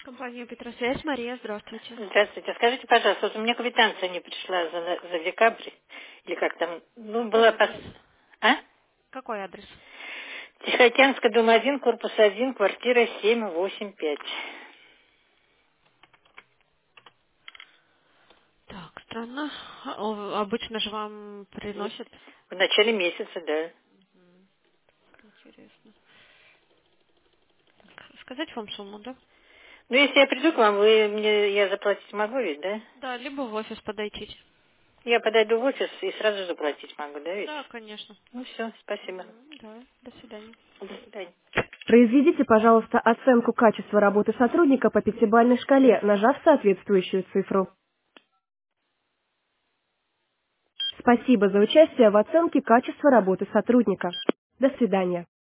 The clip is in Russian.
Компания Петросвязь, Мария, здравствуйте. Здравствуйте. Скажите, пожалуйста, вот у меня квитанция не пришла за декабрь, или как там, ну, Какой была адрес? А? Какой адрес? Тихоокеанская, дом 1, корпус 1, квартира 785. Так, странно. Обычно же вам приносят. В начале месяца, да. Интересно. Сказать вам сумму, да? Ну, если я приду к вам, я заплатить могу ведь, да? Да, либо в офис подойти. Я подойду в офис и сразу заплатить могу, да ведь? Да, конечно. Ну, все, спасибо. Да, до свидания. До свидания. Произведите, пожалуйста, оценку качества работы сотрудника по пятибалльной шкале, нажав соответствующую цифру. Спасибо за участие в оценке качества работы сотрудника. До свидания.